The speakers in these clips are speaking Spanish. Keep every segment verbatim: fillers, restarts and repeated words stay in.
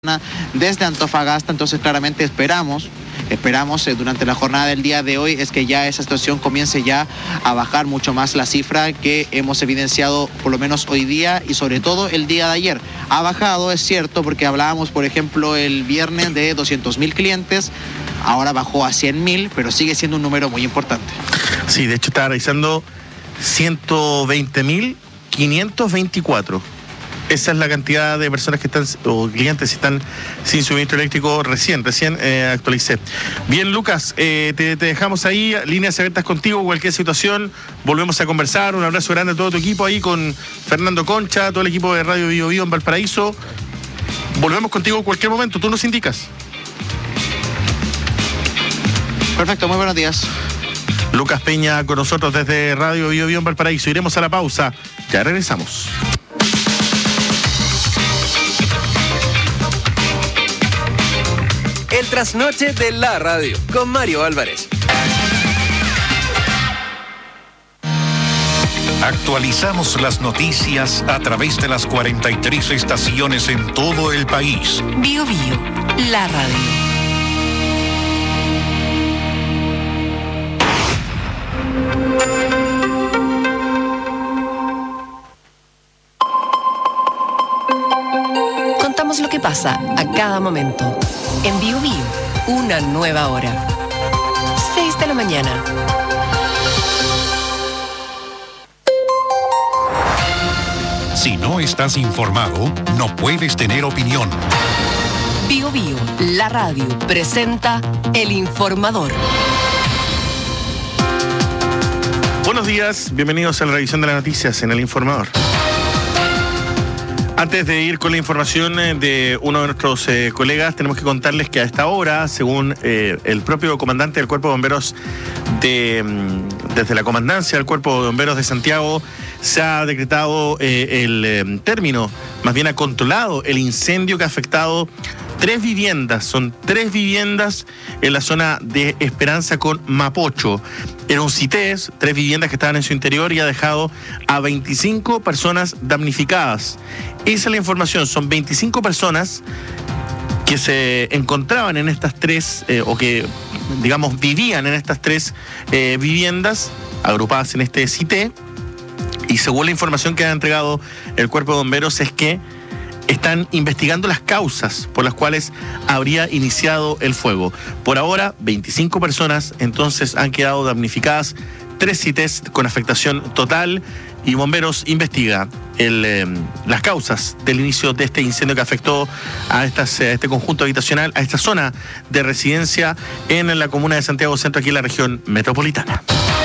desde Antofagasta. Entonces claramente esperamos esperamos eh, durante la jornada del día de hoy es que ya esa situación comience ya a bajar mucho más la cifra que hemos evidenciado por lo menos hoy día y sobre todo el día de ayer. Ha bajado, es cierto, porque hablábamos por ejemplo el viernes de doscientos mil clientes, ahora bajó a cien mil, pero sigue siendo un número muy importante. Sí, de hecho estaba revisando ciento veinte mil quinientos veinticuatro. Esa es la cantidad de personas que están, o clientes que están sin suministro eléctrico recién, recién eh, actualicé. Bien, Lucas, eh, te, te dejamos ahí, líneas abiertas contigo, cualquier situación, volvemos a conversar. Un abrazo grande a todo tu equipo ahí con Fernando Concha, todo el equipo de Radio Bio Bio en Valparaíso. Volvemos contigo en cualquier momento, tú nos indicas. Perfecto, muy buenos días. Lucas Peña con nosotros desde Radio Bio Bio en Valparaíso. Iremos a la pausa, ya regresamos. El trasnoche de la radio, con Mario Álvarez. Actualizamos las noticias a través de las cuarenta y tres estaciones en todo el país. Bio Bio, la radio. Contamos lo que pasa a cada momento. En Bio Bio, una nueva hora. seis de la mañana. Si no estás informado, no puedes tener opinión. Bio Bio, la radio, presenta El Informador. Buenos días, bienvenidos a la revisión de las noticias en El Informador. Antes de ir con la información de uno de nuestros eh, colegas, tenemos que contarles que a esta hora, según eh, el propio comandante del Cuerpo de Bomberos, de, desde la comandancia del Cuerpo de Bomberos de Santiago, se ha decretado eh, el eh, término, más bien ha controlado el incendio que ha afectado tres viviendas. Son tres viviendas en la zona de Esperanza con Mapocho. Era un CITES, tres viviendas que estaban en su interior y ha dejado a veinticinco personas damnificadas. Esa es la información, son veinticinco personas que se encontraban en estas tres, eh, o que, digamos, vivían en estas tres eh, viviendas agrupadas en este CITE. Y según la información que ha entregado el Cuerpo de Bomberos es que están investigando las causas por las cuales habría iniciado el fuego. Por ahora, veinticinco personas entonces han quedado damnificadas, tres CITES con afectación total, y Bomberos investiga el, eh, las causas del inicio de este incendio que afectó a, estas, a este conjunto habitacional, a esta zona de residencia en la comuna de Santiago Centro, aquí en la región metropolitana.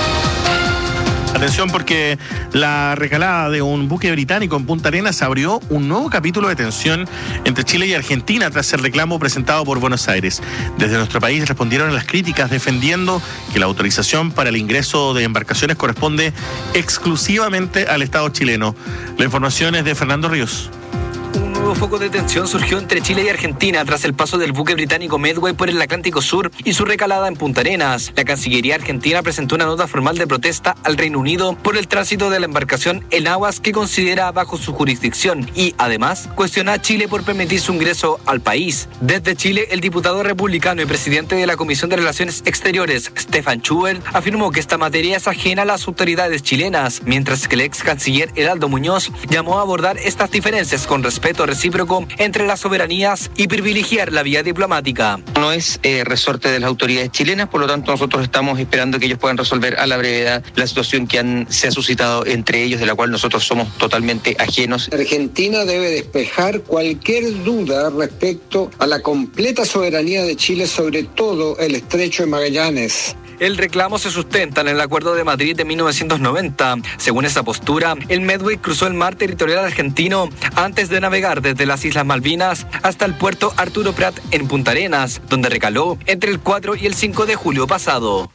Atención, porque la recalada de un buque británico en Punta Arenas abrió un nuevo capítulo de tensión entre Chile y Argentina tras el reclamo presentado por Buenos Aires. Desde nuestro país respondieron a las críticas defendiendo que la autorización para el ingreso de embarcaciones corresponde exclusivamente al Estado chileno. La información es de Fernando Ríos. Un nuevo foco de tensión surgió entre Chile y Argentina tras el paso del buque británico Medway por el Atlántico Sur y su recalada en Punta Arenas. La Cancillería argentina presentó una nota formal de protesta al Reino Unido por el tránsito de la embarcación en aguas que considera bajo su jurisdicción y, además, cuestiona a Chile por permitir su ingreso al país. Desde Chile, el diputado republicano y presidente de la Comisión de Relaciones Exteriores, Stefan Schubert, afirmó que esta materia es ajena a las autoridades chilenas, mientras que el ex canciller Heraldo Muñoz llamó a abordar estas diferencias con respeto recíproco entre las soberanías y privilegiar la vía diplomática. No es eh, resorte de las autoridades chilenas, por lo tanto nosotros estamos esperando que ellos puedan resolver a la brevedad la situación que han, se ha suscitado entre ellos, de la cual nosotros somos totalmente ajenos. Argentina debe despejar cualquier duda respecto a la completa soberanía de Chile sobre todo el Estrecho de Magallanes. El reclamo se sustenta en el Acuerdo de Madrid de mil novecientos noventa. Según esa postura, el Medway cruzó el mar territorial argentino antes de navegar desde las Islas Malvinas hasta el puerto Arturo Prat en Punta Arenas, donde recaló entre el cuatro y el cinco de julio pasado.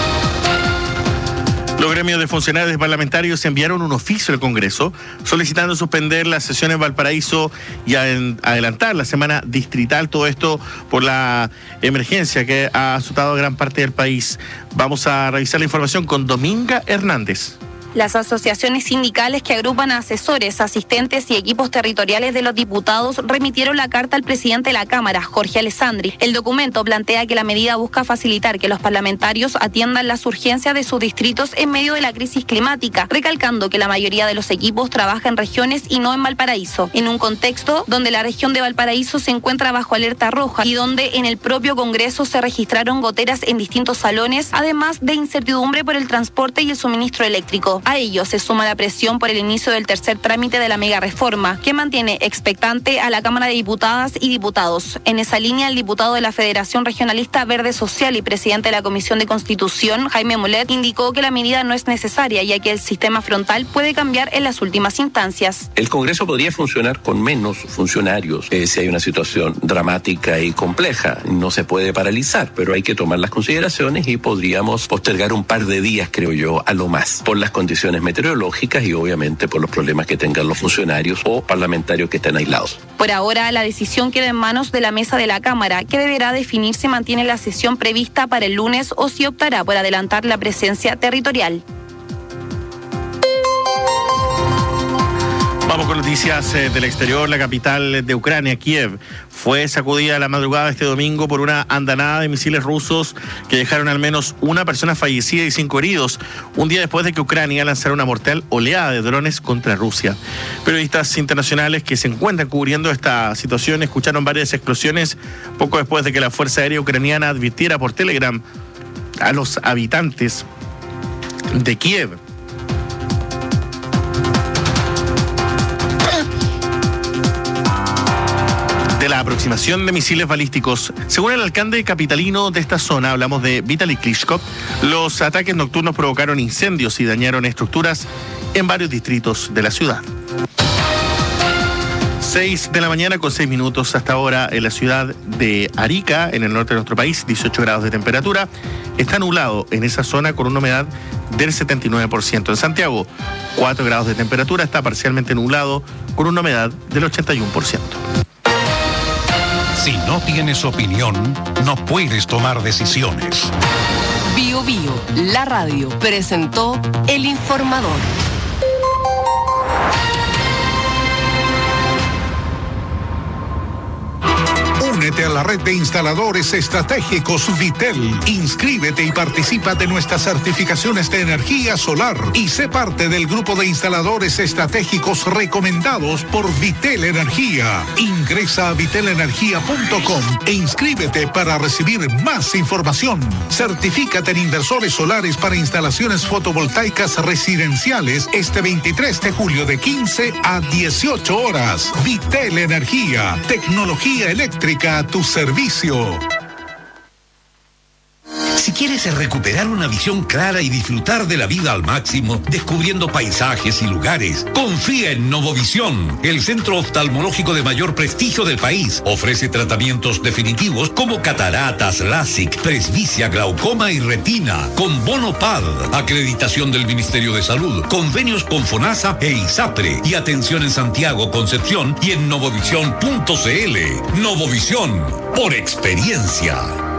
Los gremios de funcionarios parlamentarios enviaron un oficio al Congreso solicitando suspender la sesión en Valparaíso y adelantar la semana distrital, todo esto por la emergencia que ha azotado a gran parte del país. Vamos a revisar la información con Dominga Hernández. Las asociaciones sindicales que agrupan a asesores, asistentes y equipos territoriales de los diputados remitieron la carta al presidente de la Cámara, Jorge Alessandri. El documento plantea que la medida busca facilitar que los parlamentarios atiendan las urgencias de sus distritos en medio de la crisis climática, recalcando que la mayoría de los equipos trabaja en regiones y no en Valparaíso, en un contexto donde la región de Valparaíso se encuentra bajo alerta roja y donde en el propio Congreso se registraron goteras en distintos salones, además de incertidumbre por el transporte y el suministro eléctrico. A ello se suma la presión por el inicio del tercer trámite de la mega reforma, que mantiene expectante a la Cámara de Diputadas y Diputados. En esa línea, el diputado de la Federación Regionalista Verde Social y presidente de la Comisión de Constitución, Jaime Mulet, indicó que la medida no es necesaria, ya que el sistema frontal puede cambiar en las últimas instancias. El Congreso podría funcionar con menos funcionarios eh, si hay una situación dramática y compleja. No se puede paralizar, pero hay que tomar las consideraciones y podríamos postergar un par de días, creo yo, a lo más, por las condiciones meteorológicas y obviamente por los problemas que tengan los funcionarios o parlamentarios que estén aislados. Por ahora, la decisión queda en manos de la mesa de la Cámara, que deberá definir si mantiene la sesión prevista para el lunes o si optará por adelantar la presencia territorial. Vamos con noticias eh, del exterior. La capital de Ucrania, Kiev, fue sacudida la madrugada de este domingo por una andanada de misiles rusos que dejaron al menos una persona fallecida y cinco heridos, un día después de que Ucrania lanzara una mortal oleada de drones contra Rusia. Periodistas internacionales que se encuentran cubriendo esta situación escucharon varias explosiones poco después de que la Fuerza Aérea Ucraniana advirtiera por Telegram a los habitantes de Kiev de la aproximación de misiles balísticos. Según el alcalde capitalino de esta zona, hablamos de Vitaly Klitschko, los ataques nocturnos provocaron incendios y dañaron estructuras en varios distritos de la ciudad. seis de la mañana con seis minutos hasta ahora en la ciudad de Arica, en el norte de nuestro país, dieciocho grados de temperatura. Está nublado en esa zona con una humedad del setenta y nueve por ciento. En Santiago, cuatro grados de temperatura, está parcialmente nublado con una humedad del ochenta y uno por ciento. Si no tienes opinión, no puedes tomar decisiones. Bio Bio, la radio, presentó El Informador. Únete a la red de instaladores estratégicos Vitel. Inscríbete y participa de nuestras certificaciones de energía solar y sé parte del grupo de instaladores estratégicos recomendados por Vitel Energía. Ingresa a vitel energía punto com e inscríbete para recibir más información. Certifícate en inversores solares para instalaciones fotovoltaicas residenciales este veintitrés de julio de quince a dieciocho horas. Vitel Energía, tecnología eléctrica a tu servicio. Si quieres recuperar una visión clara y disfrutar de la vida al máximo, descubriendo paisajes y lugares, confía en Novovisión, el centro oftalmológico de mayor prestigio del país. Ofrece tratamientos definitivos como cataratas, LASIK, presbicia, glaucoma y retina, con bono P A D, acreditación del Ministerio de Salud, convenios con FONASA e ISAPRE, y atención en Santiago, Concepción y en novovisión punto c l. Novovisión, por experiencia.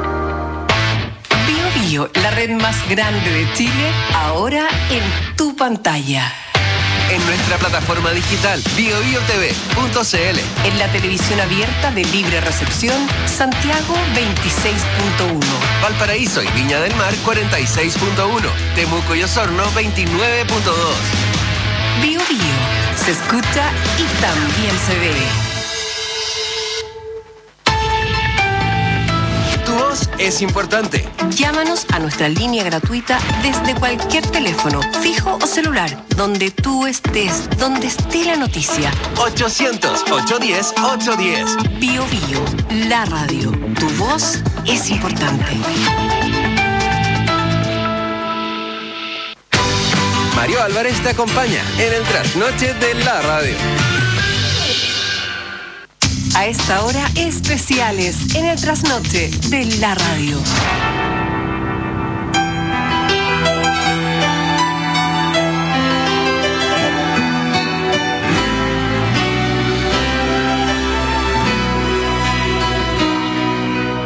Bio, la red más grande de Chile, ahora en tu pantalla. En nuestra plataforma digital bio bio t v punto c l. En la televisión abierta de libre recepción, Santiago veintiséis punto uno. Valparaíso y Viña del Mar cuarenta y seis punto uno. Temuco y Osorno veintinueve punto dos. Bio Bio, se escucha y también se ve. Tu voz es importante. Llámanos a nuestra línea gratuita desde cualquier teléfono, fijo o celular, donde tú estés, donde esté la noticia. ochocientos, ochocientos diez, ochocientos diez. Bio Bio, la radio. Tu voz es importante. Mario Álvarez te acompaña en el trasnoche de la radio. A esta hora, especiales en el trasnoche de la radio.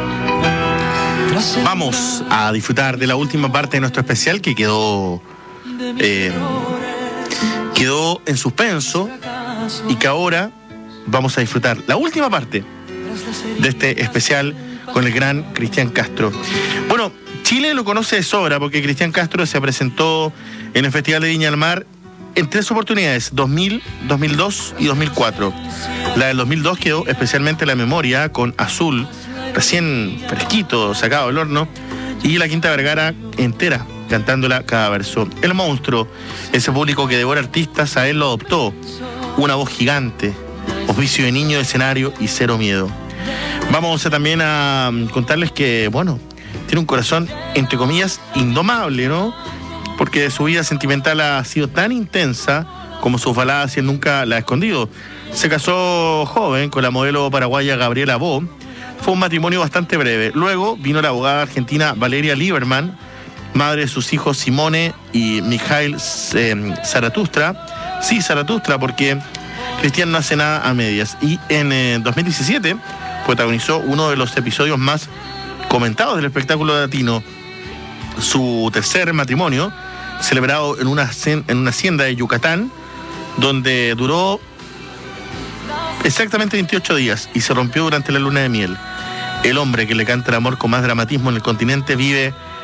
Vamos a disfrutar de la última parte de nuestro especial que quedó eh, quedó en suspenso y que ahora vamos a disfrutar la última parte de este especial con el gran Cristian Castro. Bueno, Chile lo conoce de sobra porque Cristian Castro se presentó en el Festival de Viña del Mar en tres oportunidades, dos mil, dos mil dos y dos mil cuatro. La del dos mil dos quedó especialmente en la memoria con Azul, recién fresquito, sacado del horno, y la Quinta Vergara entera, cantándola cada verso. El monstruo, ese público que devora artistas, a él lo adoptó. Una voz gigante, oficio de niño de escenario y cero miedo. Vamos a también a contarles que, bueno, tiene un corazón, entre comillas, indomable, ¿no? Porque su vida sentimental ha sido tan intensa como sus baladas y él nunca la ha escondido. Se casó joven con la modelo paraguaya Gabriela Bo. Fue un matrimonio bastante breve. Luego vino la abogada argentina Valeria Lieberman, madre de sus hijos Simone y Mikhail eh, Zaratustra. Sí, Zaratustra, porque Cristian no hace nada a medias. Y en eh, dos mil diecisiete protagonizó uno de los episodios más comentados del espectáculo latino, su tercer matrimonio, celebrado en una, en una hacienda de Yucatán, donde duró exactamente veintiocho días y se rompió durante la luna de miel. El hombre que le canta el amor con más dramatismo en el continente vive